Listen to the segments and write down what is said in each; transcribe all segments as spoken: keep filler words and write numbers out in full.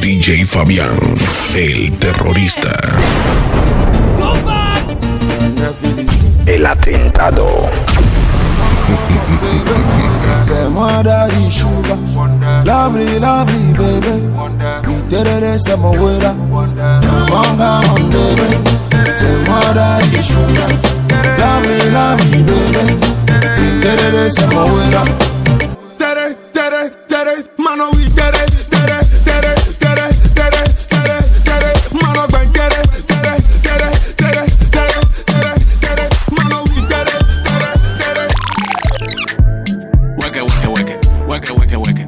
D J Fabián, el terrorista. El atentado. Say mother is sugar, lovely, lovely baby. We did it, say my waiter. Manga on baby. Say mother is sugar, lovely, lovely baby. We did it, say my waiter. Did it, did it, did it, mano we did it, did it, did it, did it, did it, did it, did it, mano we did it, did it, did it, did it, did it, did it, did it, mano we did it, did it, did it. Hueque, hueque, hueque.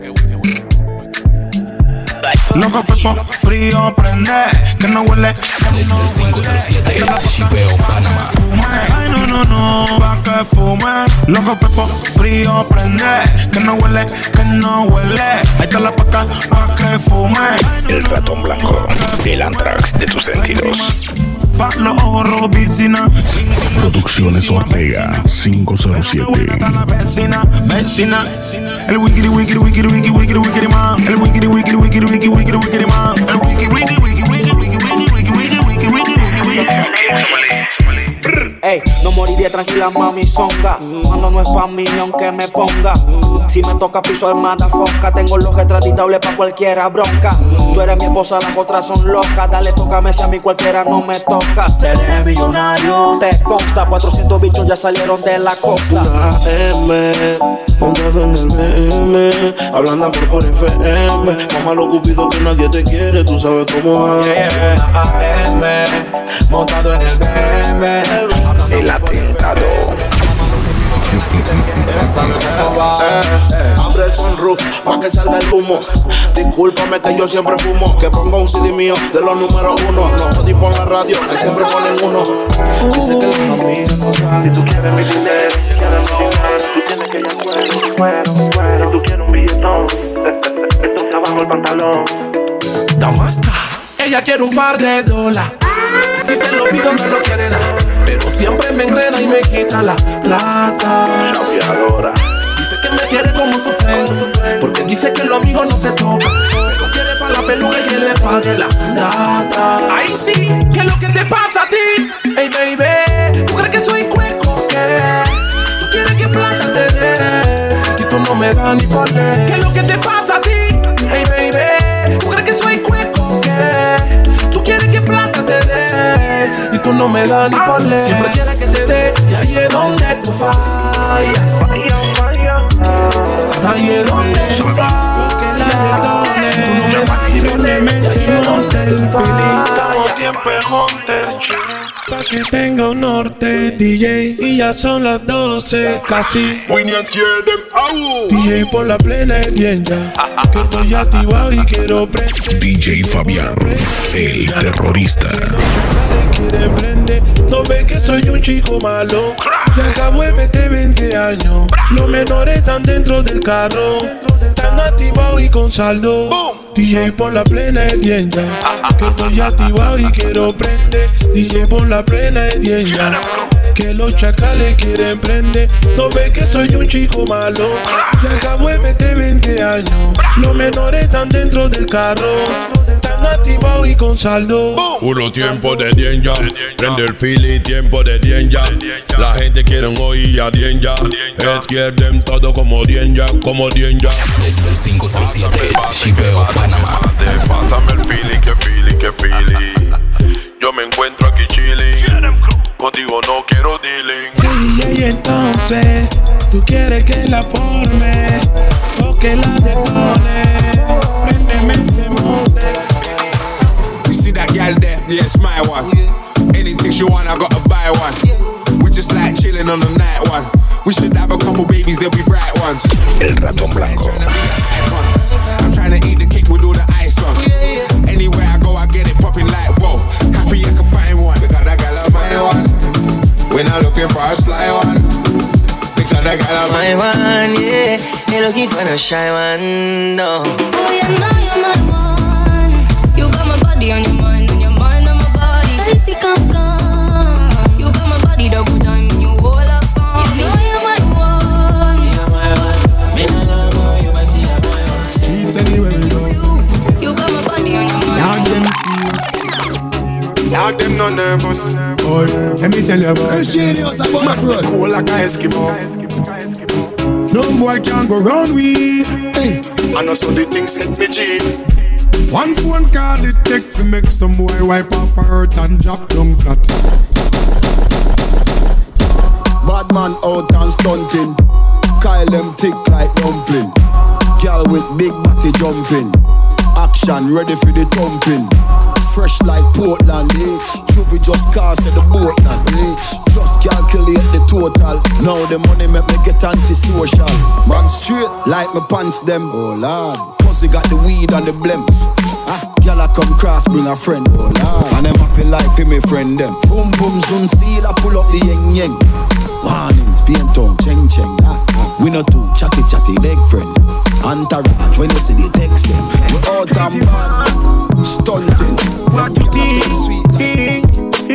Loco fefo, frío, prende, que no huele. Desde el cinco cero siete, Chipeo, Panamá. Ay, no, no, no, pa' que fume. Loco fefo, frío, prende, que no huele, que no huele. Ahí está la paca, pa' que fume. El ratón blanco, el Anthrax de tus sentidos. Pa' los ojos, piscina. Producciones Ortega, cinco cero siete. La vecina, vecina. El wikiri, wikiri, wikiri, wikiri, wikiri, wikiri, man. El wikiri, wikiri, wikiri, wikiri, wikiri, wikiri, man. El wikiri, wikiri, wikiri, wikiri, wikiri, wikiri, wikiri, wikiri, wikiri, wikiri. Ey, no moriré tranquila, mami, songa. Cuando no es pa' mí, ni aunque me ponga. Si me toca piso, hermana, foca. Tengo los extraditables pa' cualquiera bronca. Tú eres mi esposa, las otras son locas. Dale, tócame, si a mí cualquiera no me toca. Seré millonario, te consta. cuatrocientos bichos ya salieron de la costa. Una M, montado en el B M, hablando por por F M. Mamá lo cupido que nadie te quiere, tú sabes cómo es. Yeah, A M, montado en el B M. El atentado. Abre el sunroof pa' que salga el humo. Discúlpame que yo siempre fumo. Que ponga un C D mío de los números uno. No jodí por la radio que siempre ponen uno. Dice que las amigas no saben. Si tú quieres mi dinero, quieres mi dinero, tú tienes que ir al cuero, cuero, cuero. Si tú quieres un billetón, entonces abajo el pantalón. Damasta, ella quiere un par de dólares. Si se lo pido me lo quiere dar, pero siempre me enreda y me quita la plata. Dice que me quiere como su friend, porque dice que lo mío no se toca, pero quiere pa' la peluca y que le pague la data. Ahí sí, ¿qué es lo que te pasa a ti? Hey baby, ¿tú crees que soy cueco? ¿Qué? ¿Tú quieres que plata te dé? Y tú no me das ni por ley. ¿Qué es lo que te pasa a ti? Hey baby, ¿tú crees que soy cueco? ¿Qué? ¿Tú quieres que plata te dé? Y tú no me das ni por ley. Siempre quieres que te dé, y ahí es donde tú fallas. Ahí es donde tú fallas. Porque la de tú no me das ni por ley. Y ahí es donde tú fallas. Siempre monte. Pa' que tenga un norte, D J, y ya son las doce casi. We need to hear them out. D J por la plena es bien ya, que estoy activado y quiero prender. D J Fabián, el terrorista. Quiere prender, no ve que soy un chico malo. Ya acabo de meter veinte años. Los menores están dentro del carro, están activados y con saldo. D J por la plena es bien ya, que estoy activado y quiero prender. D J por la plena es bien ya, que los chacales quieren prender. No ve que soy un chico malo. Ya acabo de meter veinte años. Los menores están dentro del carro, están activados y con saldo. Puro tiempo de dienja, prende el fili, tiempo de dienja. La gente quiere un oír a dienja. Izquierden todo como dienja, como dienja. Desde el cinco cero siete, Chipeo, Panamá. Pásame el fili, que fili, que fili. Yo me encuentro aquí chilling. Contigo no quiero dealing. Y, y entonces, tú quieres que la forme o que la detone. Préndeme ese monte. You see that gal there? Yeah, it's my one. Anything she want, I gotta buy one. We just like chilling on the night one. We should have a couple babies, they'll be bright ones. El ratón blanco. I'm trying to eat the cake with all the ice on. Anywhere I go, I get it popping like whoa. Happy I can find one. Because that gal of my one. We're not looking for a sly one. Because that gal of my one, yeah. Ain't looking for no shy one, no. Oh, yeah, now you're my one. You got my body on your mind, and your mind on my body. Baby, come, come. You got my body double time, and you all up on me. You know you're my one. You're my one. Me no know you, but you're my one. Streets anywhere we go. You got my body. dog them no nervous. Boy, let me tell you about Hey, genius, I'm on my brother. Cool like a Eskimo. no boy can go round we. Hey, I know so the things hit me G. One phone call it take to make some boy wipe up her hurt and drop down flat. bad man out and stunting. Kyle them tick like dumpling. Girl with big body jumping. Action ready for the thumping. Fresh like Portland, eh? Juvie just cast at the boat now, eh? Just calculate the total. Now the money make me get antisocial. Man straight like my pants them, oh lord. Pussy got the weed and the blem. Ah, girl I come cross, bring a friend, oh lord. And them I feel like for me friend them. Boom boom zoom seal, I pull up the yeng yeng. Warnings, paint on, cheng cheng. Ah, ah. We not too chatty chatty big friend. Entourage when you see the text them. We all damn bad, stunting. What you think? So sweet, like.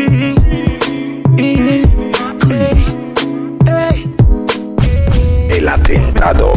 El atentado.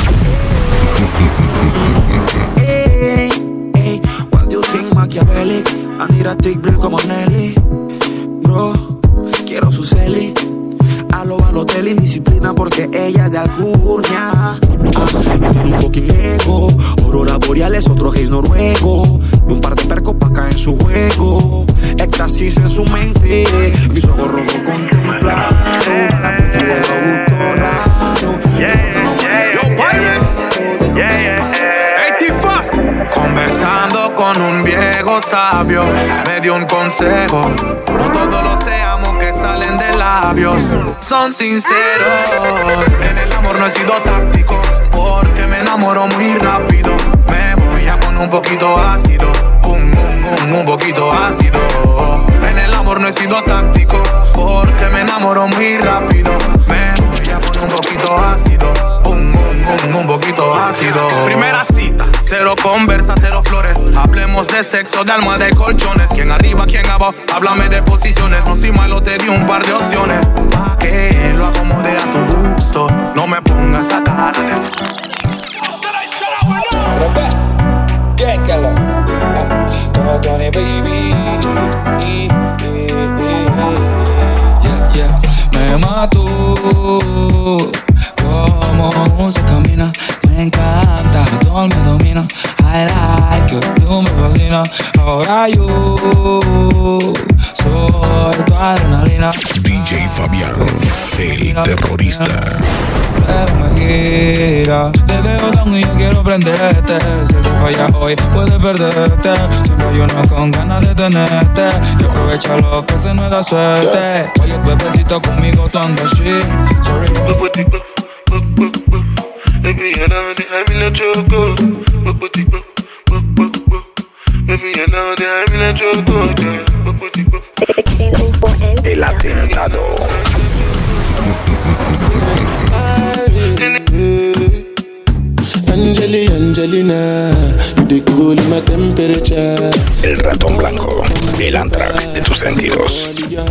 Hey, hey, what do you think, Machiavelli? I need a thick bill como Nelly. Bro, quiero su celi. A lo Balotelli, indisciplina porque ella es de Alcurnia. Ah, y tiene un fucking ego. Aurora boreales, otro gays noruego. Y un par de percos pa' caer en su juego. Éxtasis en su mente. Mis ojos rojos contemplaron la fuente de lo gusto raro. Yeah, yeah, yo, Pirates. Yeah, yeah, eighty-five. Conversando con un viejo sabio, me dio un consejo. No todos los te amo que salen de labios son sinceros. En el amor no he sido táctico, porque me enamoro muy rápido. Me voy a poner un poquito ácido, un, un, un, un poquito ácido. En el amor no he sido táctico, porque me enamoro muy rápido. Me voy a poner un poquito ácido, un, un, un, un poquito ácido. Primera cita, cero conversa, cero flores. Hablemos de sexo, de almohada y colchones. Quién arriba, quién abajo, háblame de posiciones. No soy malo, te di un par de opciones. Pa' que lo acomode a tu gusto. No me pongas a cara de Déjalo. Todo Tony baby. Yeah, yeah. Me mató. Como se camina. Me encanta, todo me domina. I like you, tú me fascina. Ahora yo soy tu adrenalina. D J Fabián, el terrorista. Pero me gira, te veo tan y yo quiero prenderte. Si te falla hoy, puedes perderte. Siempre hay uno con ganas de tenerte. Y aprovecha lo que se nos da suerte. Oye, bebecito conmigo, tú andas shit. Sorry. Baby, you know the I'm in a choco. Baby, you know the I'm in a choco. El atentado. Angeli, Angelina, you the cool in my temperature. El ratón blanco, el Anthrax de tus sentidos.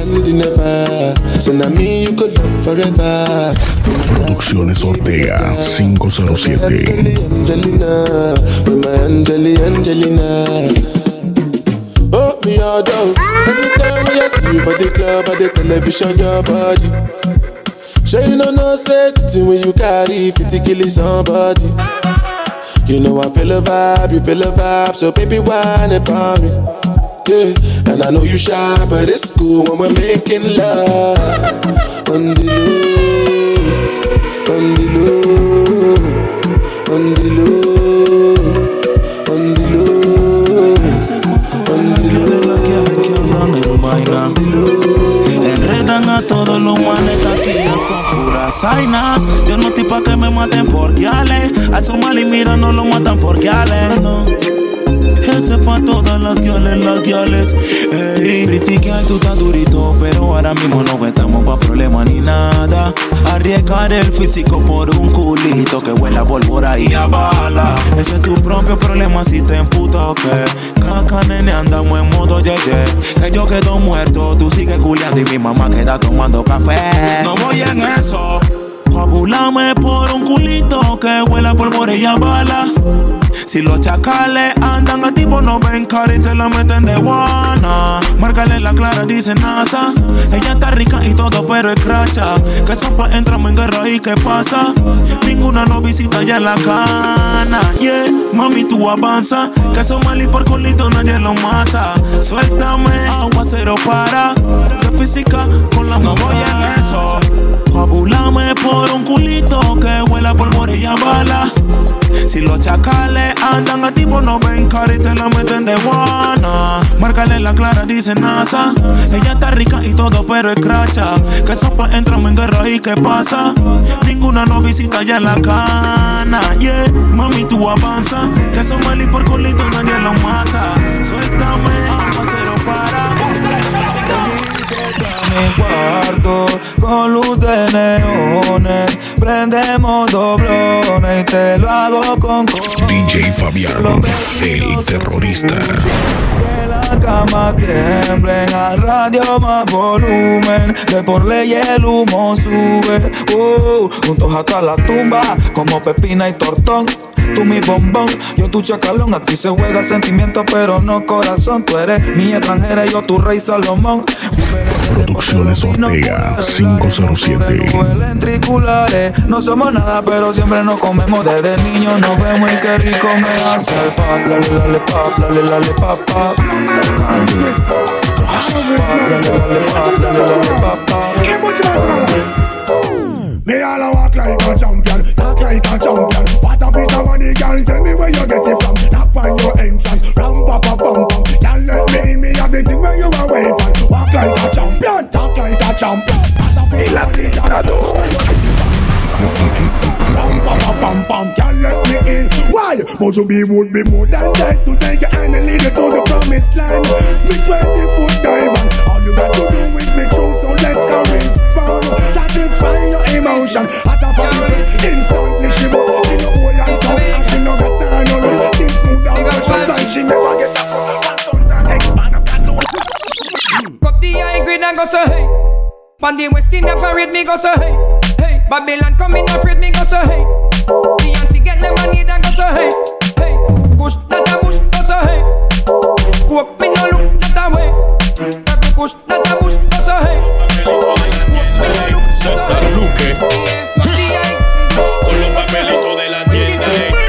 Producciones Ortega cinco cero siete. Angelina, my Angeli, Angelina. Oh, me all down. Anytime I see you for the club or the television, your body. Sure you know no safety when you carry fifty killing somebody. You know I feel a vibe, you feel a vibe, so baby whine about me. Yeah, and I know you shy, but it's cool when we're making love. On the low, on the low, on the low, on the low, on the low. Enredan a todos los manes que aquí no son pura zaina. Yo no estoy pa' que me maten por guiales. Al su mal y mira no lo matan por guiales, no. Ese pa' todas las guiales, las guiales. Ey, criticar tú tan durito, pero ahora mismo no estamos pa' problemas ni nada. Arriesgar el físico por un culito que huele a pólvora y a bala. Ese es tu propio problema si te emputa o qué. Caca nene andamos en modo yeye. Que yo quedo muerto, tú sigues culiando y mi mamá queda tomando café. No voy en eso. Coagulame por un culito que huele a pólvora y a bala. Si los chacales andan a tipo no ven cara y te la meten de guana. Márcale la clara, dice NASA. Ella está rica y todo, pero es cracha. Que sopa entramos en guerra y ¿qué pasa? Ninguna nos visita ya en la cana. Yeah, mami, tú avanza. Que eso mal y por culito nadie lo mata. Suéltame, aguacero para. De física con la no voy en eso. Coagulame por un culito que huela por morilla bala. Si los chacales andan a tipo no ven cara y te la meten de guana. Márcale la clara, dice NASA. Ella está rica y todo, pero es cracha. Que sopa entramos en guerra y ¿qué pasa? Ninguna nos visita ya en la cana. Yeah, mami, tú avanza. Que eso mal y por culito nadie lo mata. Suéltame, aguacero para. Mi cuarto con luz de neones, prendemos doblones y te lo hago con D J Fabián, el terrorista. Que la cama tiemblen, al radio más volumen, de por ley el humo sube. Uh, juntos hasta la tumba, como Pepina y Tortón. Tú mi bombón, yo tu chacalón. Aquí se juega sentimiento pero no corazón. Tú eres mi extranjera y yo tu rey Salomón. Producciones Ortega cinco cero siete. No somos nada pero siempre nos comemos. Desde niños nos vemos y qué rico me hace el pap. Lale, lale, pap, lale, lale, pap, pap. Me all a walk like a champion, talk like a champion. What a piece of money, girl, tell me where you get it from. Tap on your entrance, ram pa pa pam pam. Girl, let me in, me have the thing where you are waiting. Walk like a champion, talk like a champion. El atentado. Ram pa pa pam pam, girl, let me in. Why? But you be would be more than that to take your hand and lead you to the promised land. Me twenty foot diamond, all you got to do is me true, so let's go respond. Satisfy your emotion, at a fire, instantly she must. She no hold on so, and she no got time no rest. Things move down, just like she never get up. One sometimes expand up that door. Cup the high grade and go so hey. Pan the West Indian parade me go so hey. Hey, Babylon come in afraid me go so hey. Beyonce get lemonade and go so hey. Hey, push not a push go so hey. Walk me no look not a way. Every push not a push go so hey. César Luque con los papelitos de la tienda.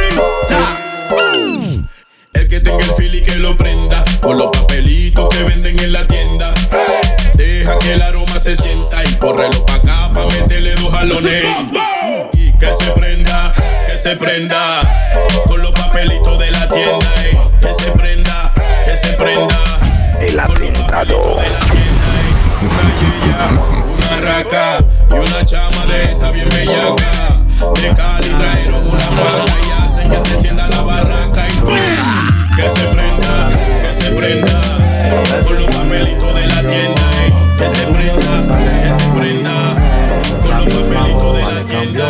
El que tenga el feel y que lo prenda con los papelitos que venden en la tienda. Deja que el aroma se sienta y córrelo pa' acá pa' meterle dos jalones. Y que se prenda, que se prenda con los papelitos de la tienda. Eh. Que se prenda, que se prenda. El atentado. Una yeya, una raca y una chama de esa bien bellaca. De Cali trajeron una vaca y hacen que se encienda la barraca. Y que se prenda, que se prenda con los papelitos de la tienda. Eh. Que se prenda, que se prenda con los papelitos de la tienda.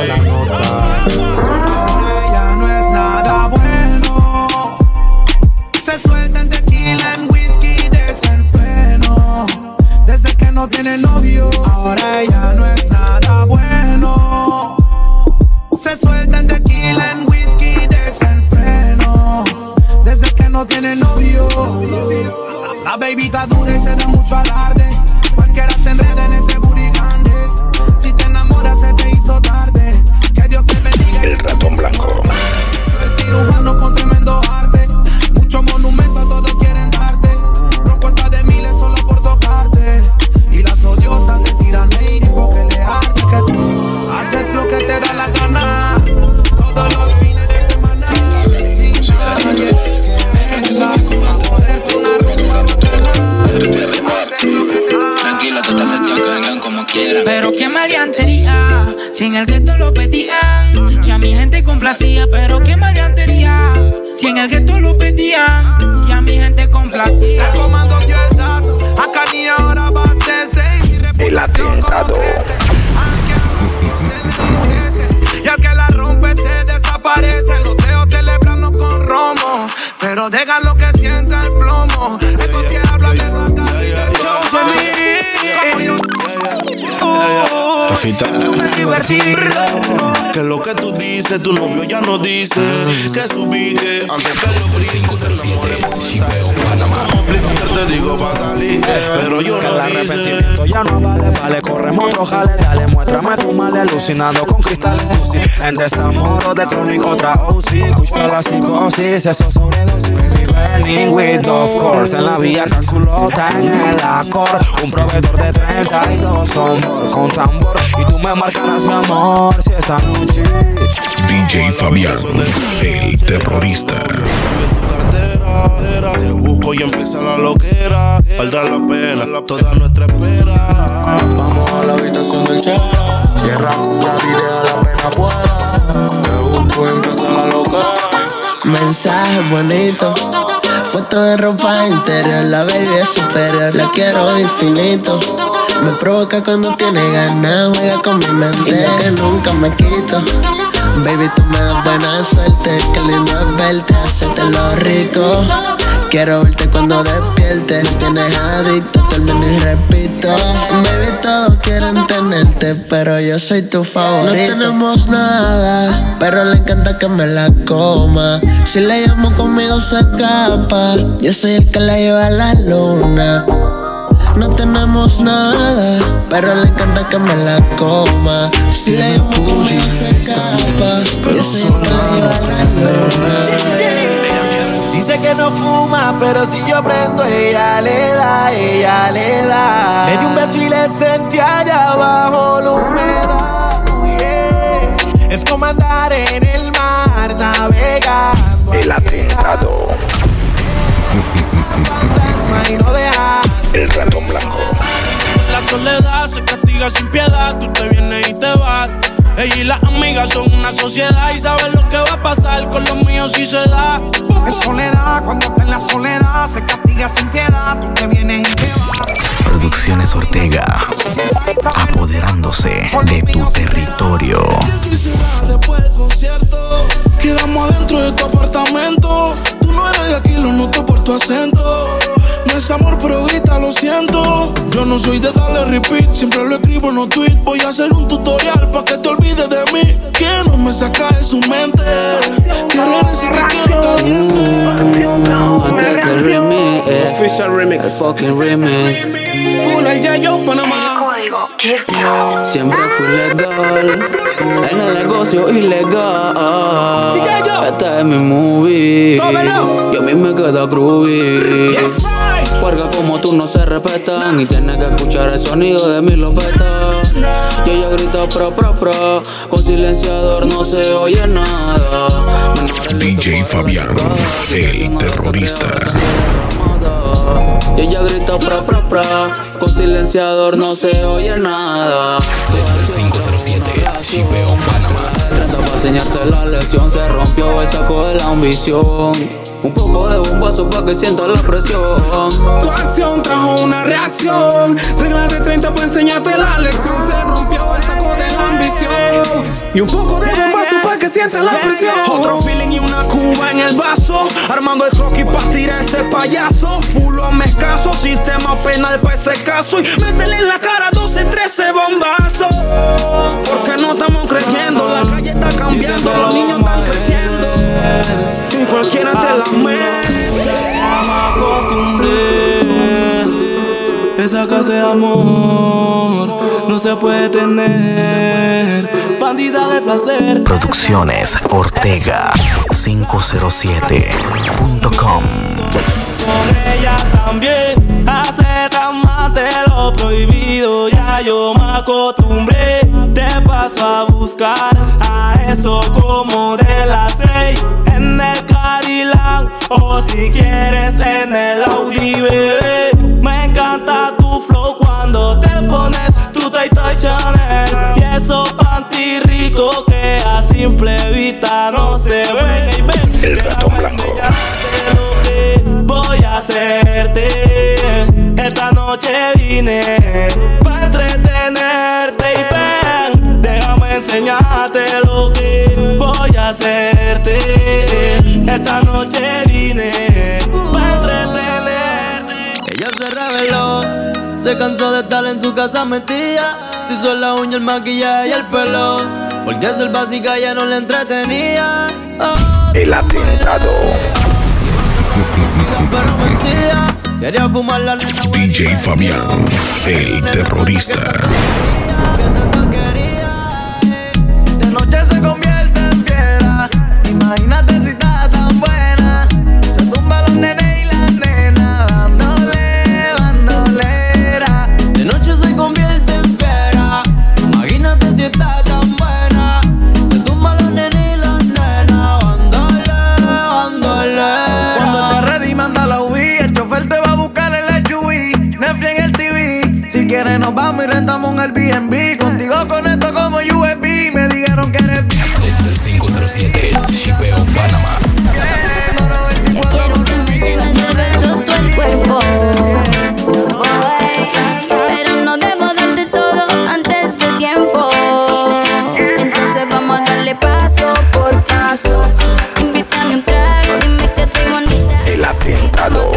Ya no es nada bueno. Se suelta en tequila, en whisky, desenfreno. Desde que no tiene novio, ahora ya no es nada bueno. Se suelta en tequila, en whisky, desenfreno. Desde que no tiene novio. La baby está dura y se da mucho alarde. Cualquiera se enreda en ese booty grande. Si te enamoras se te hizo tarde. Que Dios te bendiga. El ratón blanco. El cirujano con tremendo arte. Muchos monumentos todos quieren darte. Propuesta de miles solo por tocarte. Y las odiosas te tiran aire porque le arte que tú haces lo que te da la gana. Todos los fines de semana. Sin nadie que venga a joderte una rumba bacana. Haces lo que te da. Tranquilo, tú estás sentido que vengan como quieran. Pero qué maleantería, si en el gueto lo pedían y a mi gente complacía. Pero qué maleantería, si en el gueto lo pedían y a mi gente complacía. El comando dio el dato, acá ni ahora abastece. El atentado. Y al que la rompe se desaparece. Los dedos celebrando con romo, pero déjalo que sienta el plomo. Eso sí habla de la calidad. Rafita, divertido. Que lo que tú dices, tu novio ya no dice. Que subí que antes que lo brinco se enamore. Te digo pa' salir, pero yo que no el arrepentimiento ya no vale, vale. Corremos otro jale, dale, muéstrame tu mal. Alucinando con cristales, Lucy. En desamoro de crónico, otra O C. Kush para la psicosis, eso sobredosis. Burning with, of course. En la vía capsulota, en el acor. Un proveedor de treinta y dos hombros con tambor. Y tú me marcarás, mi amor, si esta noche. D J Fabián, el terrorista. Te busco y empieza la loquera. Valdrá la pena toda nuestra espera. Vamos a la habitación del chef. Cierra la vida, la pena fuera. Te busco y empieza la loquera. Mensaje bonito, foto de ropa interior. La baby es superior, la quiero infinito. Me provoca cuando tiene ganas, juega con mi mente y que nunca me quito. Baby, tú me das buena suerte, qué lindo es verte, hacerte lo rico. Quiero verte cuando despiertes, me tienes adicto, termino y repito. Baby, todos quieren tenerte, pero yo soy tu favorito. No tenemos nada, pero le encanta que me la coma. Si la llamo conmigo se escapa, yo soy el que la lleva a la luna. No tenemos nada, pero le encanta que me la coma. Si la llamo conmigo se escapa, yo soy el que la lleva a la luna. Dice que no fuma, pero si yo prendo, ella le da, ella le da. Le di un beso y le sentí allá abajo la humedad. Oh, yeah. Es como andar en el mar, navegando. El atentado. Y no dejas. El ratón blanco. La soledad se castiga sin piedad. Tú te vienes y te vas. Ella y las amigas son una sociedad y saben lo que va a pasar con los míos si se da. Es soledad, cuando en la soledad se castiga sin piedad. Tú te vienes y te vas. Producciones Ortega, apoderándose de tu territorio. Después del concierto, quedamos adentro de tu apartamento. Tú no eres de aquí, lo noto por tu acento. No es amor, pero grita, lo siento. Yo no soy de darle repeat, siempre lo escribo en los tweets. Voy a hacer un tutorial pa' que te olvides de mí. Que no me saca de su mente. Quiero decir que quiero caliente. Antes del remix, eh, Official remix. el fucking remix. Full al Yayo, Panamá. Siempre fui legal en el negocio ilegal. Esta es mi movie y a mí me queda groovy. Porque como tú no se respetan y tienes que escuchar el sonido de mi lopeta. Y ella grita pro pro pro, con silenciador no se oye nada. D J Fabián, el terrorista. Y ella grita pra pra pra, con silenciador no se oye nada. Desde el cinco cero siete, Chipeo, Panamá. treinta para enseñarte la lección, se rompió el saco de la ambición. Un poco de bombazo pa' que sientas la presión. Tu acción trajo una reacción. Reglas de treinta para enseñarte la lección. Se rompió el saco de la ambición. Y un poco de bombazo pa' que sientas la presión. Otro feeling y una cuba en el vaso. Armando el croquis pa' tirar ese payaso. Fulo me escaso, sistema penal pa' ese caso. Y métele en la cara doce, trece bombazos. Porque no estamos creyendo. La calle está cambiando, los niños están creciendo. Y cualquiera te la mete. Me acostumbré. Esa clase de amor no se puede tener. Bandida de placer. Producciones Ortega cinco cero siete punto com. Por ella también aceptan más de lo prohibido. Ya yo me acostumbré. Te paso a buscar a eso como de las seis en el Cadillac, o si quieres en el Audi, bebé. Me encanta tu flow cuando te pones tu Tay Tay Chanel y esos panty ricos que a simple vista no se ven. Hey, ven, el ratón blanco. Voy a hacerte. Esta noche vine pa' entretenerte y ven, déjame enseñarte lo que voy a hacerte. Esta noche vine pa' entretenerte. Ella se reveló, se cansó de estar en su casa metida. Se hizo la uña, el maquillaje y el pelo, porque ser básica ya no le entretenía. Oh, el atentado. Pero mentía, quería fumar la nena. D J Fabián, el terrorista. De noche se convierte en fiera. Imagínate si está tan buena. Se tumba los nenes y las nenas, dándole bandolera. De noche se convierte en fiera. Imagínate si está tan buena. Se tumba los nenes y las nenas, dándole bandolera. Cuando estés ready, manda la U V. El chofer te va a buscar en la S U V. Netflix en el T V. Si quieres nos vamos y rentamos un Airbnb. Contigo conecto como U S B. Me dijeron que eres desde el cinco cero siete, Shipeo Panamá. Quiero que me llenes de besos todo el cuerpo, pero no debo darte todo antes de tiempo. Entonces vamos a darle paso por paso. Invítame un trago, dime que estoy bonita. El atentado.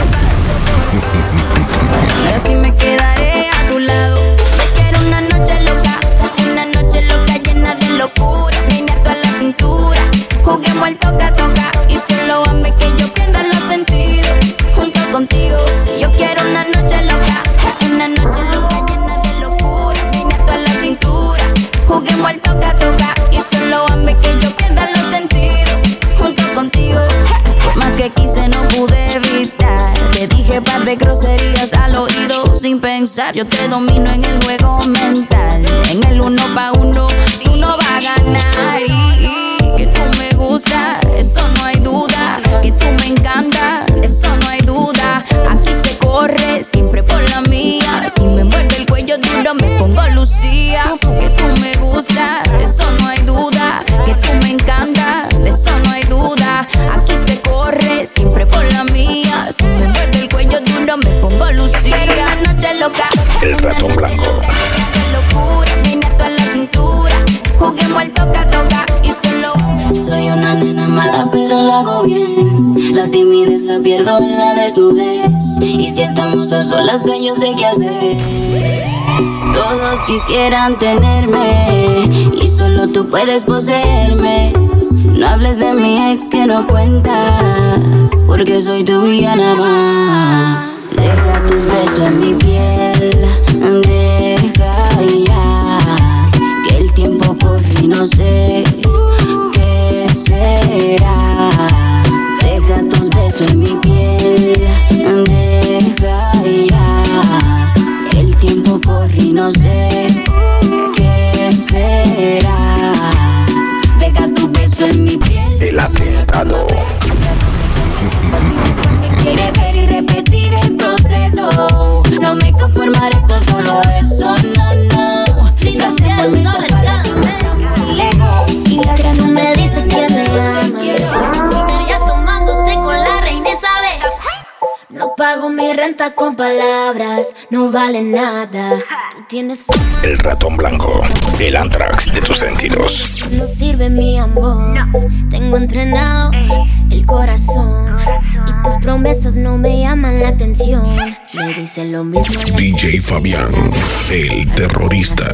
Así me quedaré a tu lado. Yo quiero una noche loca, una noche loca llena de locura. Vine a la cintura, juguemos al toca toca y solo hazme que yo pierda los sentidos. Junto contigo, yo quiero una noche loca, una noche loca llena de locura. Vine a la cintura, juguemos al toca toca y solo hazme que yo pierda los sentidos. Junto contigo, más que quise no pude evitar. Te dije par de groserías al oído sin pensar. Yo te domino en el juego mental. En el uno pa' uno, tú no vas a ganar. Y, y que tú me gustas, eso no hay duda. Que tú me encantas, eso no hay duda. Aquí se corre siempre por la mía. Si me muerde el cuello duro me pongo Lucía. Que tú me gustas, eso no hay duda. Que tú me encantas, de eso no hay duda. Aquí se corre siempre por la mía. Si me muerde el cuello duro me pongo Lucía. Una noche loca, el ratón blanco. Locura, vine a la cintura. Juguemos al toca toca y solo. Soy una nena mala pero lo hago bien. La timidez la pierdo en la desnudez. Y si estamos a solas yo sé qué hacer. Todos quisieran tenerme y solo tú puedes poseerme. No hables de mi ex que no cuenta, porque soy tuya nada más. Deja tus besos en mi piel, deja ya, que el tiempo corre y no sé qué será. Deja tus besos en mi piel, deja ya, que el tiempo corre y no sé qué será. Deja tu beso en mi piel. El atentado. Me quiere ver y repetir el proceso. No me conformaré con solo eso, no, no. Si no se me olvida para que no estamos lejos. Y las ganas me dicen que me aman. Ya tomándote con la reina Isabel. No pago mi renta con palabras, no vale nada. Tú tienes fama. El ratón blanco, el Anthrax de tus sentidos. No sirve mi amor, no. Tengo entrenado el corazón. Y tus promesas no me llaman la atención. Me dicen lo mismo D J Fabián, el terrorista.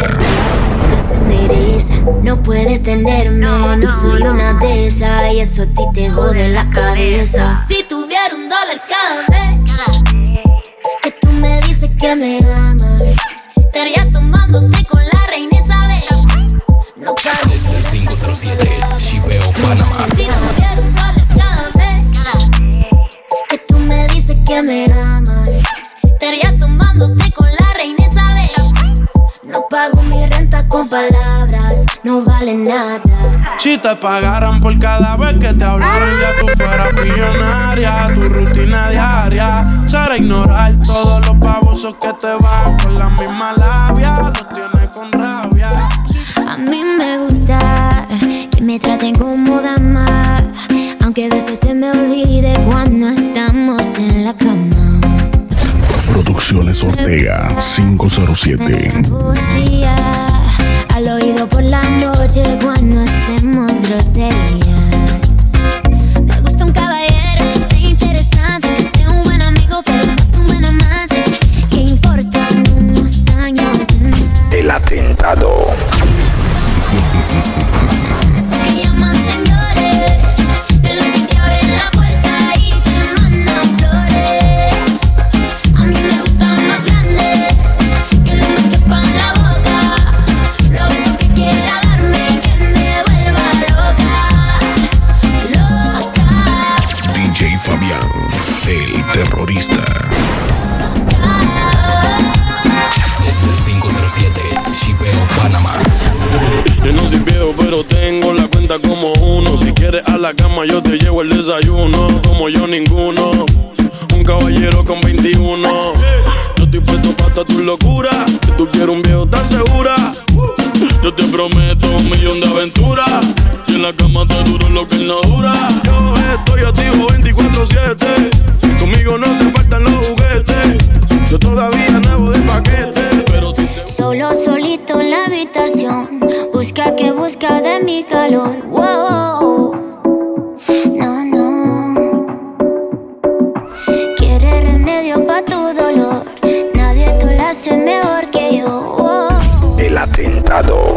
No puedes tenerme, no, no soy una de esas. Y eso a ti te jode la cabeza. Si tuviera un dólar cada vez que tú me dices que me amas, estaría tomándote con la reina Isabel. No pago. Desde el cinco cero siete, Shipeo Panamá. Si tuviera un dólar cada vez que tú me dices que me amas, estaría tomándote con la reina Isabel. No pago mi renta con palabras, no vale nada. Si te pagaran por cada vez que te hablaran, ya tú fueras millonaria. Tu rutina diaria será ignorar todos los babosos que te van por la misma labia. Los tienes con rabia. A mí me gusta que me traten como dama, aunque a veces se me olvide cuando estamos en la cama. Producciones Ortega cinco cero siete. Poesía al oído por la noche cuando hacemos groserías. Me gusta un caballero que sea interesante, que sea un buen amigo pero no sea un buen amante. Que importan unos años. El atentado. Fabián, el terrorista. Desde el cinco cero siete, Shipeo Panamá. Yo no soy viejo, pero tengo la cuenta como uno. Si quieres a la cama, yo te llevo el desayuno. Como yo, ninguno. Un caballero con veintiuno. Yo estoy puesto para tu locura. Que tú quieres un viejo tan segura. Yo te prometo un millón de aventuras. Y en la cama te duro lo que él no dura. Yo estoy activo veinticuatro siete. Conmigo no se faltan los juguetes. Yo todavía nuevo de paquete. Pero si te... Solo solito en la habitación. Busca que busca de mi calor. Wow. No, no. Quiere remedio pa' tu dolor. Nadie te lo hace mejor que yo. Wow. El atentado.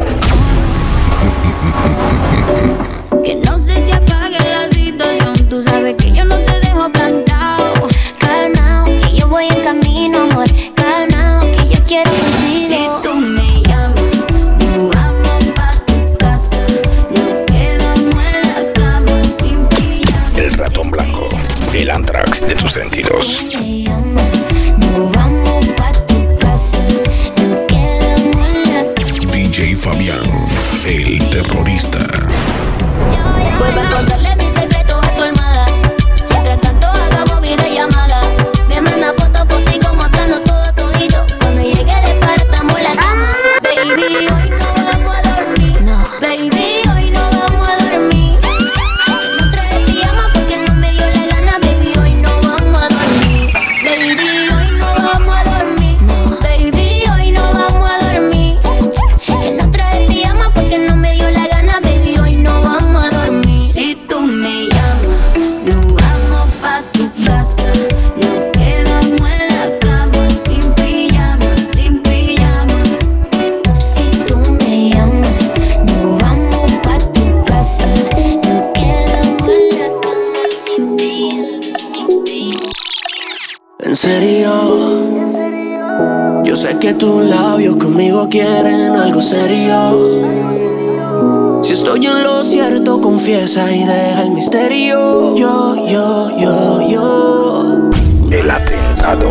Que no se te apague la situación. Tú sabes que yo no te dejo plantado. Calmao, que yo voy en camino, amor. Calmao, que yo quiero contigo. Si tú me llamas, nos vamos pa' tu casa. Nos quedamos en la cama sin pijama. El ratón blanco. El Anthrax de tus sentidos. Si tú me llamas, nos vamos pa' tu casa. Nos quedamos en la cama. D J Fabián, el terrorista. Vuelve a contarle mis secretos a tu almohada. Mientras tanto hagamos videollamada. Me manda fotos, fotico mostrando todo todito. Cuando llegue de par estamos en la cama. Baby, hoy no vamos a dormir. No. Baby, hoy no vamos a dormir. Que no traje pijama porque no me dio la gana. Baby, hoy no vamos a dormir. Baby, hoy no vamos a dormir. No. Baby, hoy no vamos a dormir. Que no traje pijama porque no me dio la gana. Baby, hoy no vamos a dormir. Si tú me llamas, nos vamos pa' tu casa. Nos quedamos en la cama sin pijama, sin pijama. Si tú me llamas, nos vamos pa' tu casa. Nos quedamos en la cama sin pijama, sin pijama. En serio, yo sé que tus labios conmigo quieren algo serio. Si estoy en lo cierto, confiesa y deja el misterio. Yo, yo, yo, yo. El atentado.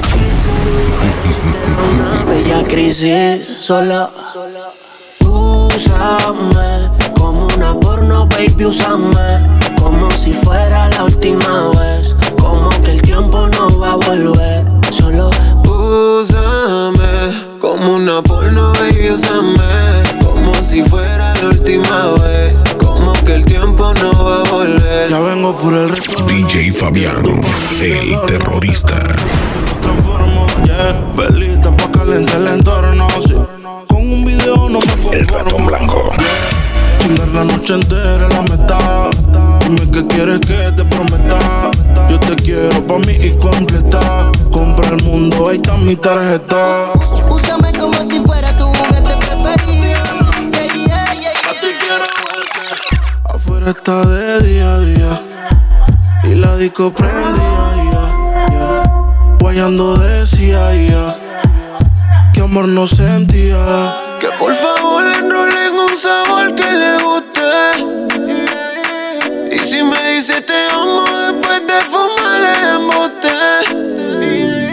Una bella crisis, solo úsame como una porno, baby, úsame como si fuera la última vez. Como que el tiempo no va a volver. Solo úsame como una porno, baby, úsame como si fuera la última vez. Como que el tiempo no va a volver. Ya vengo por el resto. D J Fabián, el terrorista. Transformo, yeah. Velita pa' calentar el entorno, sí. Con un video no me conformo. El ratón blanco. Chingar la noche entera la meta. Dime qué quieres que te prometa. Yo te quiero pa' mí y completa. Compra el mundo, ahí está mi tarjeta. Úsame como si fuera tu juguete preferido. Yeah, yeah, yeah, a ti quiero verte. Afuera está de día a día y la disco prendía, yeah, yeah. Guayando decía, yeah, que amor no sentía. Que por favor le enrolen un sabor que le guste. Y si me dice te amo después de fumar el embote.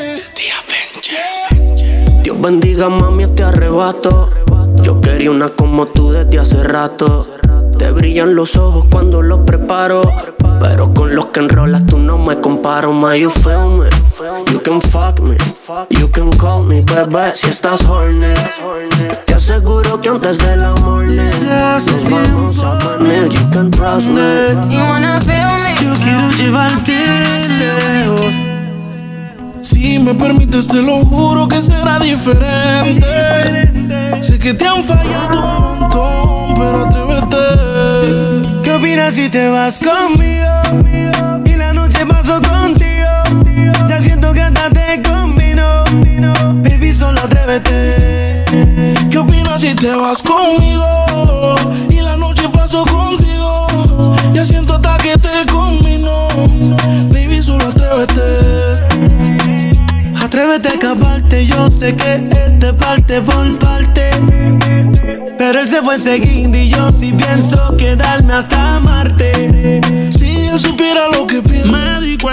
Dios bendiga, mami, este arrebato. Yo quería una como tú desde hace rato. Te brillan los ojos cuando los preparo. Pero con los que enrolas tú no me comparo. Ma, you feel me, you can fuck me, you can call me, bebé, si estás horny. Te aseguro que antes del amor nos vamos a poner. You can trust me. You wanna feel me. Yo quiero llevarte lejos. Si me permites te lo juro que será diferente. Sé que te han fallado un montón, pero atrévete. ¿Qué opinas si te vas conmigo? Y la noche paso contigo. Ya siento que hasta te combino. Baby, solo atrévete. ¿Qué opinas si te vas conmigo? Y la noche paso contigo. Ya siento hasta que te combino. Baby, solo atrévete. Atrévete a escaparte, yo sé que es de parte por parte. Pero él se fue enseguida y yo sí pienso quedarme hasta Marte. Si yo supiera lo que pienso,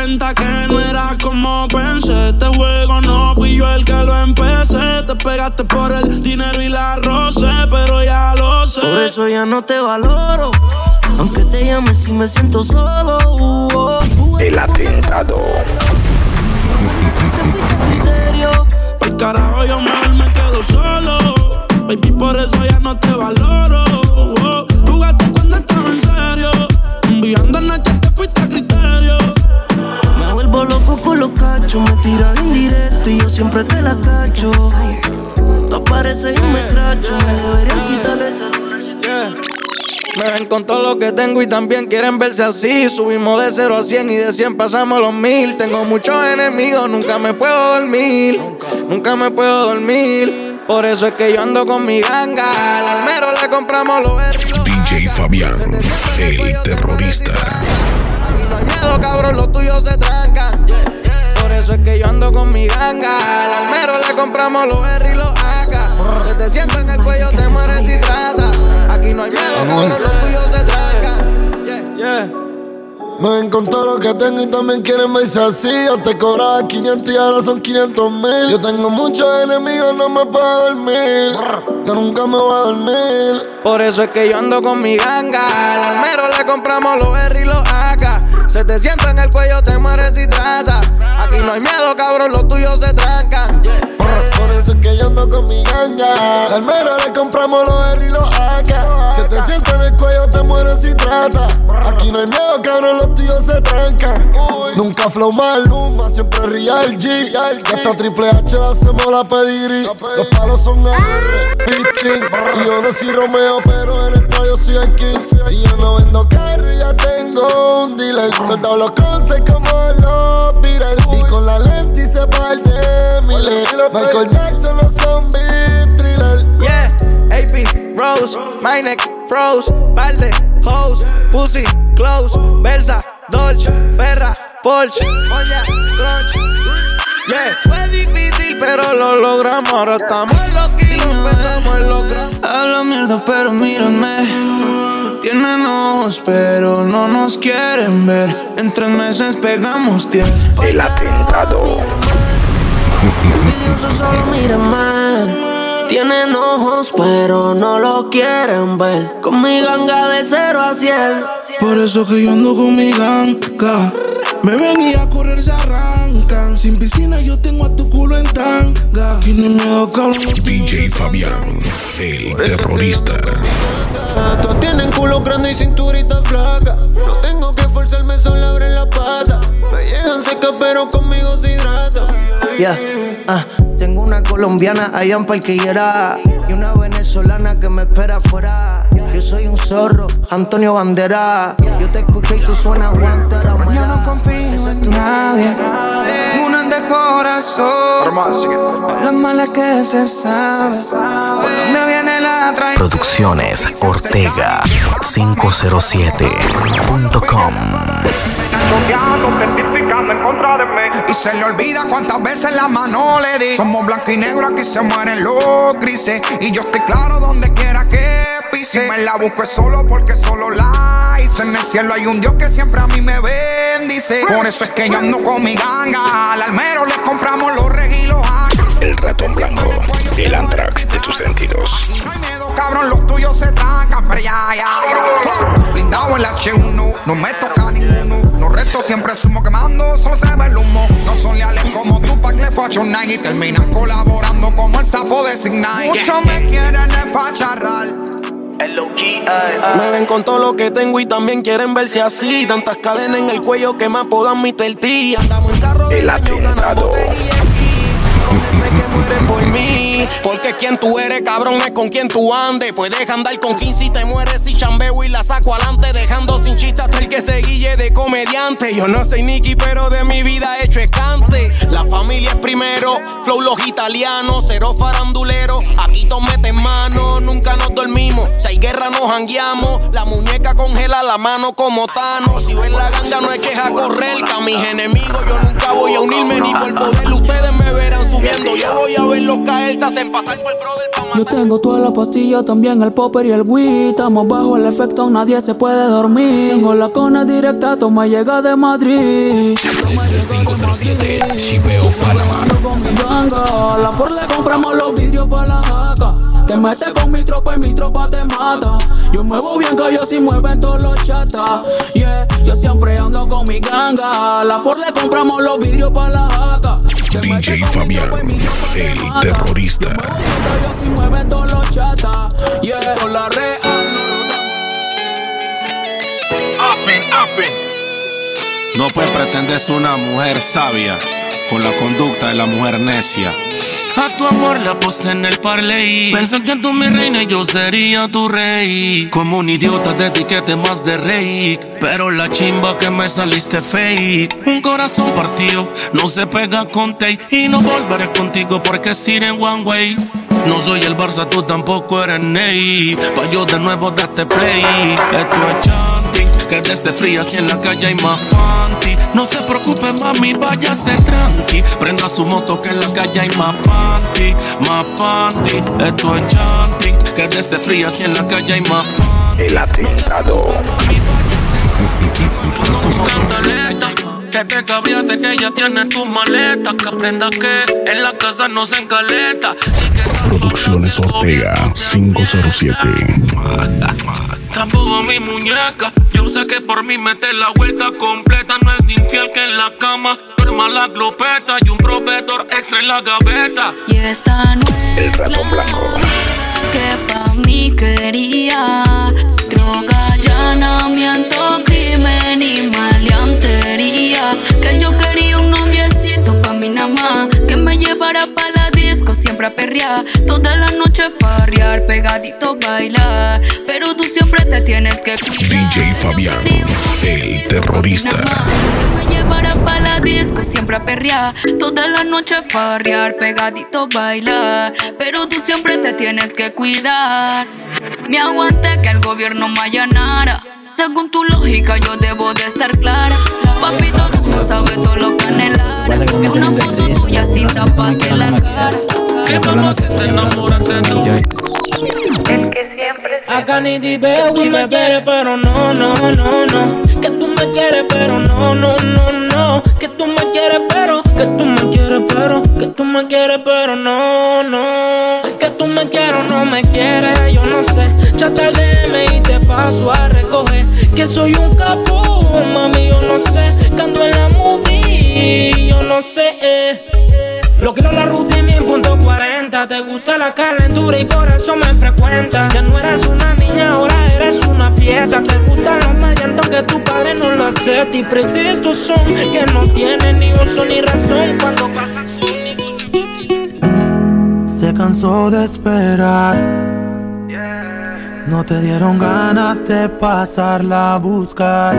cuenta que no era como pensé. Este juego no fui yo el que lo empecé. Te pegaste por el dinero y la roce, pero ya lo sé. Por eso ya no te valoro, aunque te llame si me siento solo. uh, uh, uh, El atentado. Por carajo yo mejor me quedo solo. Baby, por eso ya no te valoro. oh, Jugaste cuando estaba en serio, enviando noches te fuiste a criterio. Me vuelvo loco con los cachos, me tiras indirecto y yo siempre te la cacho. Tú apareces y me cracho, me deberían quitar el celular si yeah. Me ven con todo lo que tengo y también quieren verse así. Subimos de cero a cien y de cien pasamos los mil. Tengo muchos enemigos, nunca me puedo dormir. Nunca me puedo dormir. Por eso es que yo ando con mi ganga. Al almero le compramos los berrios. D J Fabián, el terrorista. Aquí no hay miedo, cabrón, los tuyos se trancan. Por eso es que yo ando con mi ganga. Al almero le compramos los berrios y los acá. Se te sienta en el cuello, te mueres si trata. Aquí no hay miedo, cabrón, los tuyos se trancan. Yeah, yeah. Me ven con todo lo que tengo y también quieren verse así. Antes cobraba quinientos y ahora son quinientos mil. Yo tengo muchos enemigos, no me puedo dormir. Que nunca me voy a dormir. Por eso es que yo ando con mi ganga. Al almero le compramos los berries y los acá. Se te sienta en el cuello, te mueres si trata. Aquí no hay miedo, cabrón, los tuyos se trancan. Por eso es que yo ando con mi ganga. Al almero le compramos los berries y los acá. Se te sienta en el cuello, te mueres si trata. Aquí no hay miedo, cabrón, los tuyos se trancan. Nunca flow Maluma, siempre Real G. Y hasta Triple H le hacemos la pedigrí. Los palos son A R, fifteen. Y yo no soy Romeo, pero en el yo soy el King. Y yo no vendo carry, ya tengo un dealer. Soldado los concepts como los Beatles. Y con la lente y se parte Miller. Michael Jackson, los zombies, thriller. Yeah, A P, Rose, my neck, froze. Balde, hoes, pussy, close. Versa, Dolce, Ferra, Porsche, Moya, Crunch. Yeah, fue difícil, pero lo logramos. Ahora estamos loquitos, empezamos a lograr. Habla mierda, pero mírame. Tienen ojos, pero no nos quieren ver. En tres meses pegamos diez. El atentado. Solo mírame. Tienen ojos, pero no lo quieren ver. Con mi ganga de cero a cien. Por eso que yo ando con mi ganga. Me ven y a correr se arrancan. Sin piscina yo tengo a tu culo en tanga. Aquí no me da cabrón. D J Fabián, el terrorista. Todos tienen culo grande y cinturita flaca. No tengo que forzarme, solo abren la pata. Me llegan secas pero conmigo se hidrata. Yeah, ah, tengo una colombiana allá en Parquillera y una venezolana que me espera afuera. Yo soy un zorro, Antonio Bandera. Yo te escucho y tú suenas guantera. Yo no confío en nadie, una de corazón. Las malas que se sabe, por dónde viene la traición. Producciones Ortega cinco cero siete punto com. Testificando en contra de mí. Y se le olvida cuántas veces la mano le di. Somos blanco y negro, aquí se mueren los grises. Y yo estoy claro donde quiera que pise. Si me la busco es solo porque solo la hice. En el cielo hay un Dios que siempre a mí me bendice. Por eso es que yo ando con mi ganga. Al almero le compramos los regis y los acá. El ratón blanco, el Anthrax de tus sentidos. No hay miedo, cabrón, los tuyos se trancan. Pero ya, ya. Blindado el H uno, no me toca ninguno. Los restos siempre sumo quemando, solo se ve el humo. No son leales como Tupac, le Fashion Nine. Y terminan colaborando como el sapo de Signal. Muchos me quieren espacharrar. Me ven con todo lo que tengo y también quieren verse así. Tantas cadenas en el cuello que me apodan mi T. Andamos en carro el atentado. Que muere por mí, porque quien tú eres, cabrón, es con quien tú andes. Puedes andar con quince y te mueres y chambeo y la saco adelante, dejando sin chiste hasta el que se guille de comediante. Yo no soy Nicky, pero de mi vida he hecho escante. La familia es primero, flow los italianos, cero farandulero. Aquí todos meten mano, nunca nos dormimos. Si hay guerra nos jangueamos, la muñeca congela la mano como Thanos. Si ven la ganga no eches a correr, que a mis enemigos yo nunca voy a unirme ni por poder. Ustedes me verán subiendo. Yo voy a verlos caer, se hacen pasar por el brother pa' matar. Yo tengo toda la pastilla, también el popper y el weed. Estamos bajo el efecto, nadie se puede dormir. Tengo la cona directa, toma llega de Madrid. Desde el cinco cero siete, Shipeo, Panamá. Con mi ganga, la Ford le compramos los vidrios pa' la jaca. Te metes con mi tropa y mi tropa te mata. Yo muevo bien que yo sí mueven todos los chatas. Yeah, yo siempre ando con mi ganga. La Ford le compramos los vidrios pa' la jaca. D J Fabián, el terrorista. Yo sí mueven todos los chatas. Yeah, con la real. Apen, apen. No puedes pretender ser una mujer sabia con la conducta de la mujer necia. A tu amor le aposté en el parley. Pensé que tú mi reina y yo sería tu rey. Como un idiota te etiqueté más de rey, pero la chimba que me saliste fake. Un corazón partido no se pega con tape. Y no volveré contigo porque es ir en one way. No soy el Barça, tú tampoco eres Ney. Pa' yo de nuevo darte play. Esto es chanting, que desde fría si en la calle hay más panty. No se preocupe mami, váyase tranqui. Prenda su moto que en la calle hay más panty, más panty. Esto es chanting, que desde fría si en la calle hay más panty. El atentado. Que te cabriaste que ya tienes tus maletas. Que aprendas que en la casa no se encaleta. Producciones Ortega cinco cero siete. Tampoco mi muñeca. Yo sé que por mí meter la vuelta completa. No es de infiel que en la cama duerma la glopeta. Y un proveedor extra en la gaveta. Y esta no es el ratón blanco que pa' mí quería. Droga, allanamiento, crimen y maleantería. Que yo quería un noviecito pa' mí nada más, que me llevara pa' la disco siempre a perrear. Toda la noche farrear, pegadito bailar. Pero tú siempre te tienes que cuidar. D J Fabián, el terrorista. Que me llevara pa' la disco siempre a perrear. Toda la noche farrear, pegadito bailar. Pero tú siempre te tienes que cuidar. Me aguanté que el gobierno me allanara. Según tu lógica yo debo de estar clara. Papito, tú no sabes todo lo que anhelara. Es una foto tuya sin taparte la cara. ¿Qué vamos a hacer? Enamórate tú. El que siempre se Acá ni di baby me quiere pero no, no, no, no. Que tú me quieres pero no, no, no, no. Que tú me quieres pero, que tú me quieres pero, que tú me quieres pero no, no. Que tú me quieres o no me quieres, yo no sé. Chata D M y te paso a recoger. Que soy un capo, mami, yo no sé. Que ando en la movie, yo no sé, eh. Lo quiero la rutina en punto cuarenta. Te gusta la calentura y por eso me frecuenta. Ya no eres una niña, ahora eres una pieza. Te gustan los maleantos que tu padre no lo acepta. Y pretextos son que no tienen ni uso ni razón cuando pasas conmigo. Se cansó de esperar. No te dieron ganas de pasarla a buscar.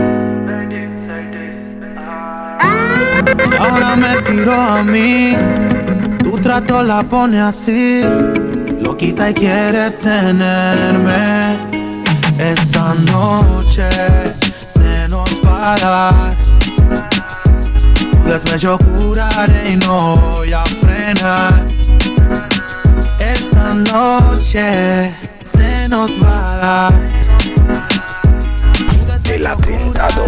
Ahora me tiró a mí. Tu trato la pone así. Lo quita y quiere tenerme. Esta noche se nos va a dar. Tu despecho curaré y no voy a frenar. Esta noche se nos va a dar. El atentado.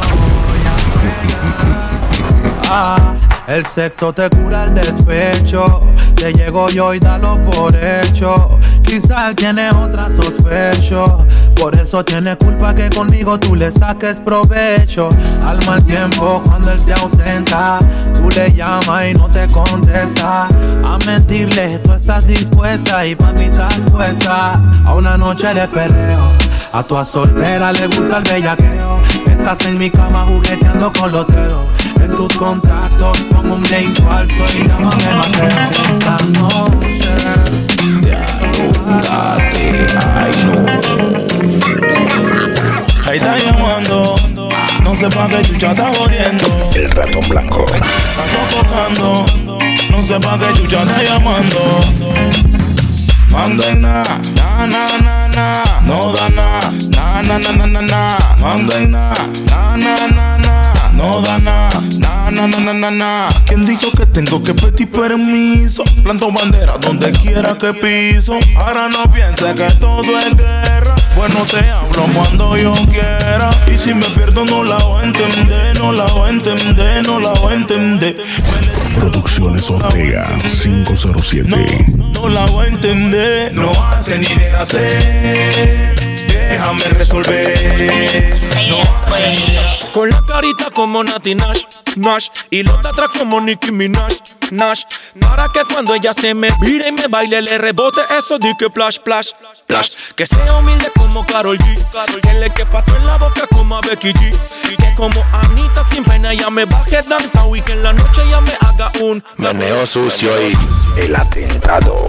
Ah, el sexo te cura el despecho. Te llego yo y dalo por hecho. Quizá él tiene otra sospecho. Por eso tiene culpa que conmigo tú le saques provecho. Al mal tiempo cuando él se ausenta, tú le llamas y no te contesta. A mentirle tú estás dispuesta y pa' mí estás puesta a una noche de perreo. A tu soltera le gusta el bellaqueo. Estás en mi cama jugueteando con los dedos. En tus contactos pongo un name falso y llámame Mateo. Esta noche te alóndate, ay no. Ahí está llamando, no sé pa' qué chucha está jodiendo. El ratón blanco. Está sofocando, no sé pa' qué chucha está llamando. Manda en na, na, na, na, na. No da na, na, na, na, na, na, na. Manda en na, na, na, na, na. No da na, na, na, na, na, na, na. ¿Quién dijo que tengo que pedir permiso? Planto bandera donde quiera que piso. Ahora no pienses que todo es guerra. Bueno, te hablo cuando yo quiera. Y si me pierdo no la voy a entender, no la voy a entender, no la voy a entender. Producciones Ortega cinco cero siete. No, no la voy a entender. No hace ni de hacer. Déjame resolver. No hace ni de hacer. Con la carita como Nati Nash, Nash. Y los de atrás como Nicki Minaj, Nash. Para que cuando ella se me vire y me baile le rebote eso de que plash, plash, plash. Que sea humilde como Karol G, que le quepa todo en la boca como a Becky G. Y que como Anita sin pena ella me baje downtown y que en la noche ella me haga un meneo sucio y el atentado.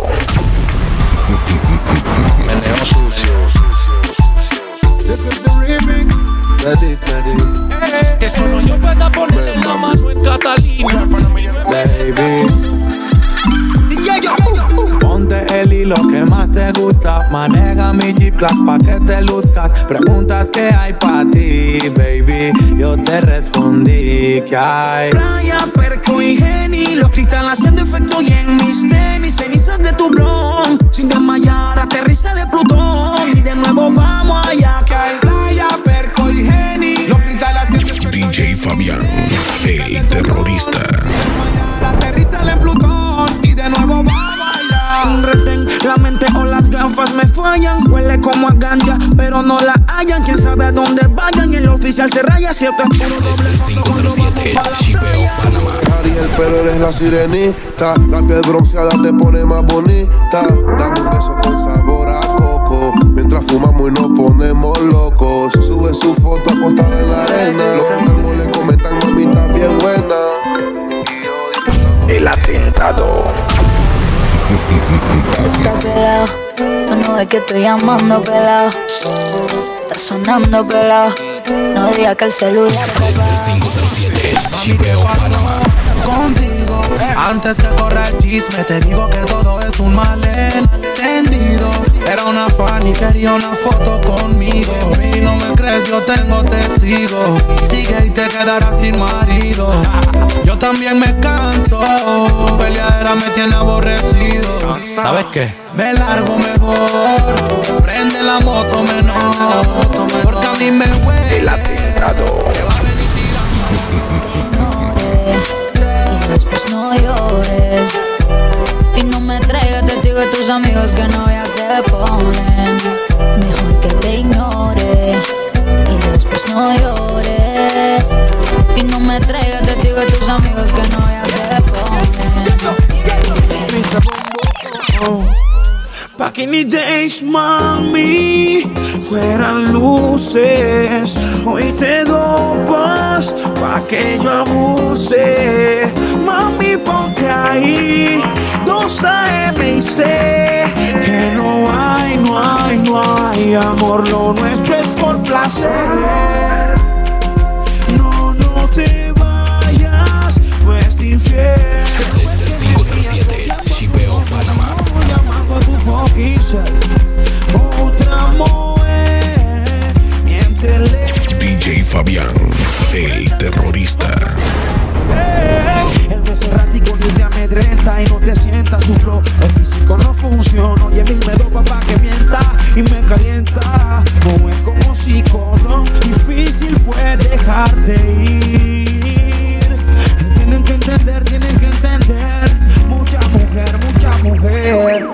Meneo sucio. This is the remix. Sadi, sadi. Que solo yo pueda ponerle la mano en Catalina. Baby, ponte el hilo que más te gusta. Maneja mi G-Class pa' que te luzcas. Preguntas que hay pa' ti, baby. Yo te respondí que hay Playa, Perco y Geni. Los cristales haciendo efecto y en mis tenis. Cenizas de tu blon. Sin desmayar, aterriza de Plutón. Y de nuevo vamos allá que hay Playa, Perco y Geni. Los cristales haciendo efecto D J Fabián, el terrorista. Aterriza en Plutón y de nuevo vamos allá. Un retén, la mente o las gafas me fallan. Huele como a ganja, pero no la hallan. Quién sabe a dónde vayan y el oficial se raya. Cierto es puro doble. Desde cinco cero siete, Chipeo, Panamá. Ariel, pero eres la sirenita. La piel bronceada te pone más bonita. Dame un beso con sabor a coco. Mientras fumamos y nos ponemos locos. Sube su foto acostada en la arena. Los enfermos le comentan, mami, está bien buena. El atentado. Está pelado, tú no ves que estoy llamando pelado. Está sonando pelado, no digas que el celular. Desde el cinco cero siete, Chipeo, Panamá. Contigo, antes que corra el chisme, te digo que todo es un malentendido. Era una fan y quería una foto conmigo. Si no me crees, yo tengo testigo. Sigue y te quedarás sin marido. Yo también me canso. Peleadera me tiene aborrecido. ¿Sabes qué? Me largo mejor. Prende la moto menor. Porque a mí me huele. El atentado. Y después no llores. Y no me traigas testigo de tus amigos que novias te ponen. Mejor que te ignore. Y después no llores. Y no me traigas testigo de tus amigos que novias te ponen. Back in the days, mami, fueran luces. Hoy te dopas pa' que yo abuse. Mami, ponte ahí, dos A M y C. Que no hay, no hay, no hay amor. Lo nuestro es por placer. No, no te vayas, no es infiel. Desde el cinco cero siete, Chipeo, Panamá. Otra mujer, miéntele. D J Fabián, el terrorista. El beso errático ni te amedrenta y no te sienta su flow. El físico no funciona y el me dopa pa' que mienta y me calienta. Como es como psicodón, difícil fue dejarte ir. Tienen que entender, tienen que entender. Mucha mujer, mucha mujer.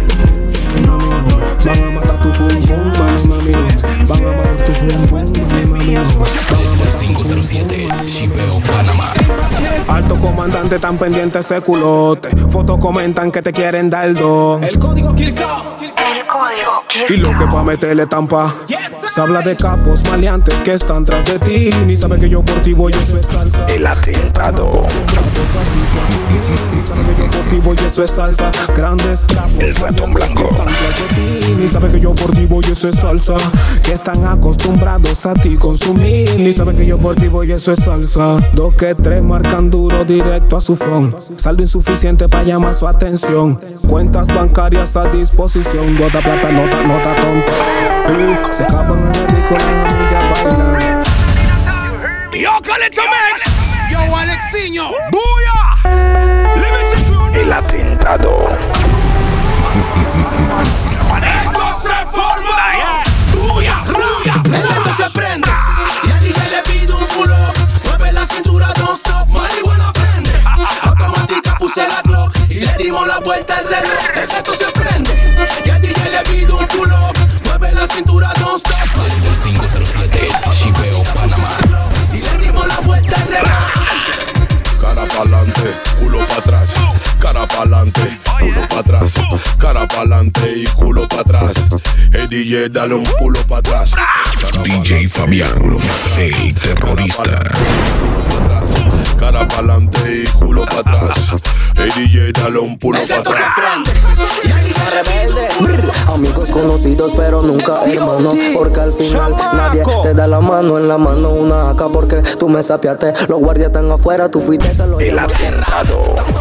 Van a matar tu pum pum, mami, mami, no. Van a matar tu pum pum, mami, mami, no. Desde el cinco cero siete, Chipeo, Panamá. Alto comandante, tan pendiente ese culote. Fotos comentan que te quieren dar dos. El código Kirkao. El código Y lo que pa' meterle tampa. Se habla de capos maleantes que están tras de ti. Ni sabe que yo por ti voy, eso es salsa. El atentado. Ni sabe que yo por ti voy, eso es salsa. Grandes capos El ratón blanco. que están tras de ti. Ni sabe que yo por ti voy, eso es salsa. Que están acostumbrados a ti consumir. Ni sabe que yo por ti voy, eso es salsa. Dos que tres marcan duro directo a su phone. Saldo insuficiente para llamar su atención. Cuentas bancarias a disposición. Bota plata, nota, nota tonta. Eh, se escapan en el disco, las amigas bailan. Yo, Calypso Mix. Yo, Alex yo, ¡buya! El atentado. Esto se forma. ¡Buya! ¡Buya! Esto se prende. Y a D J le pido un pull up. Mueve la cintura, don't stop. Marihuana prende. Automática puse la Glock y le dimos la vuelta al reloj. Esto se prende. Y a D J le pido un pull up. Mueve la cintura, don't stop. Desde el cinco cero siete, Chipeo, Panamá. Y le dimos la vuelta al reloj. Cara pa'lante, culo pa' atrás. Cara pa'lante, culo pa' atrás. Cara pa'lante y culo pa' atrás. Hey D J, dale un culo pa' atrás. D J Fabián, el terrorista. Culo pa' atrás. Cara pa'lante y culo pa' atrás. Hey D J, dale un culo pa' atrás. Rebelde. Amigos conocidos pero nunca hermanos, porque al final nadie te da la mano en la mano una acá porque tú me sapiaste. Los guardias están afuera, tú fuiste que lo El atentado.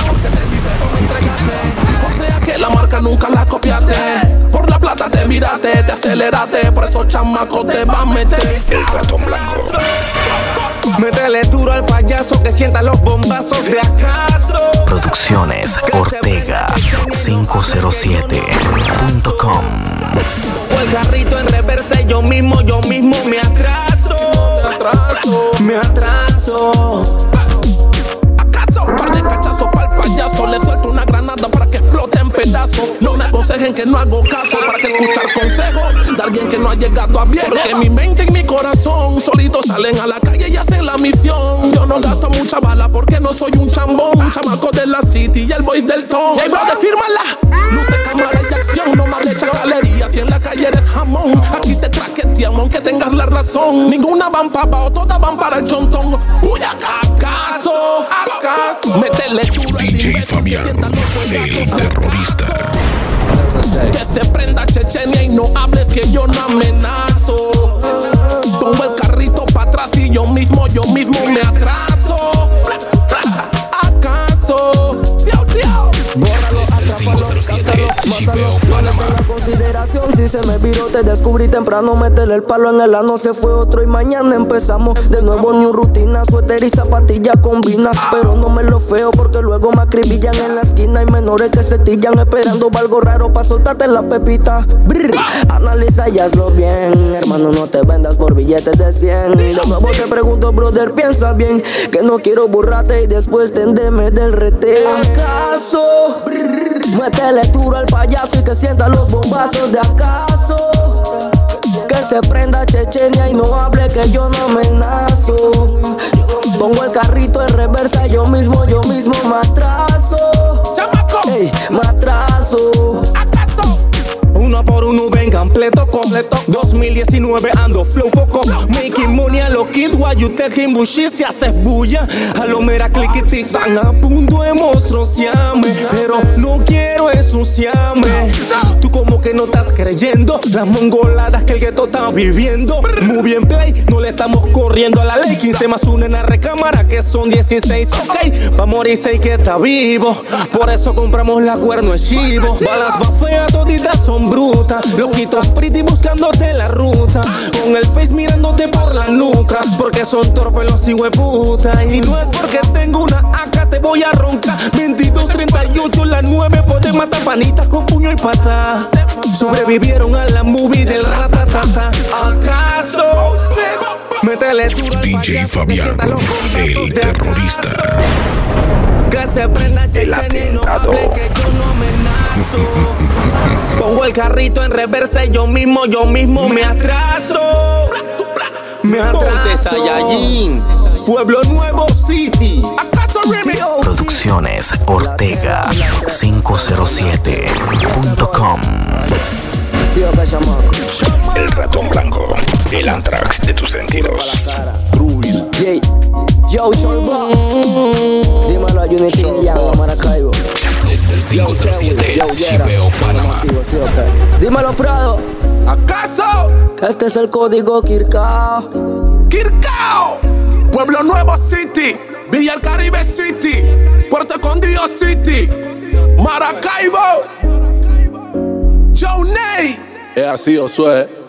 O sea que la marca nunca la copiaste. Por la plata te miraste, te aceleraste. Por esos chamacos te va a meter. El ratón blanco. Métele duro al payaso que sienta los bombazos de acaso. Producciones Ortega cinco cero siete punto com. O el carrito en reversa y yo mismo, yo mismo me atraso. Me atraso. ¿Acaso? Par de cachazos pa'l payaso. Le suelto una granada para que explote en pedazos. No me aconsejen que no hago caso. Para que escuchar consejos de alguien que no ha llegado a viejo. Porque mi mente y mi corazón solitos salen a la calle y hacen la misión. Yo no gasto mucha bala porque no soy un chambón. Un chamaco de la city y el boy del ton. Hey, brother, fírmala. Luce, cámara y acción. No más de chacalería. Si en la calle eres jamón, aquí te traqueteamos aunque tengas la razón. Ninguna van pa' abajo, todas van para el chontón. Uy, ¿acaso? ¿Acaso? Métele duro D J Fabián, el terrorista. Que se prenda Chechenia y no hables que yo no amenazo. Pongo el carrito para atrás y yo mismo, yo mismo me atraso. ¿Acaso? Tío, tío. Desde el cinco cero siete, Chipeo, Panamá. Consideración, si se me viró, te descubrí temprano. Métele el palo en el ano, se fue otro y mañana empezamos de nuevo. New rutina, suéter y zapatilla combina. Pero no me lo feo porque luego me acribillan en la esquina. Hay menores que se tillan esperando algo raro pa' soltarte la pepita. Brr, analiza y hazlo bien, hermano, no te vendas por billetes de cien. De nuevo te pregunto, brother, piensa bien, que no quiero burrarte y después tendeme del rete. ¿Acaso? Brr, métele duro al payaso y que sienta los bombazos de acaso. Que se prenda Chechenia y no hable que yo no amenazo. Pongo el carrito en reversa, yo mismo, yo mismo me atraso. Ey, me atraso. ¿Acaso? Uno por uno vengan pleto completo. dos mil diecinueve ando flow foco. Making money a lo kid while you taking bullshit. Si haces bulla, a lo mera cliquiti. Están a punto de monstruosearme, pero no quiero ensuciarme. Tú como que no estás creyendo las mongoladas que el gueto está viviendo. Muy bien play, no le estamos corriendo a la ley. quince más uno en la recámara que son dieciséis. Ok, pa' morir seis que está vivo. Por eso compramos la cuerno de chivo. Balas va feas, toditas son brutas. Loquitos pretty buscándote la ruta. Con el face mirándote por la nuca. Porque son torpes los hijueputas. Y no es porque tengo una A K, te voy a roncar. veintidós, treinta y ocho, la nueve. Pueden matar panitas con puño y pata. Sobrevivieron a la movie del ratatata. ¿Acaso? Métele duro al D J Fabián, el terrorista. Que se prenda El atentado. que yo no amenazo. Pongo el carrito en reversa y yo mismo, yo mismo me atraso. Me atraso. Pueblo Nuevo City. ¿Acaso remix? Producciones Ortega cinco cero siete punto com. El ratón blanco. El Anthrax de tus sentidos. Yeah. Yo, Short Boss. Dímelo a Unity y a Maracaibo. Desde el cinco cero siete, Chipeo, Panamá. Dímelo, Prado. ¿Acaso? Este es el código Kirkao. Kirkao. Pueblo Nuevo City. Villa el Caribe City. Puerto Escondido City. Maracaibo. Johnny. Es así, Josué.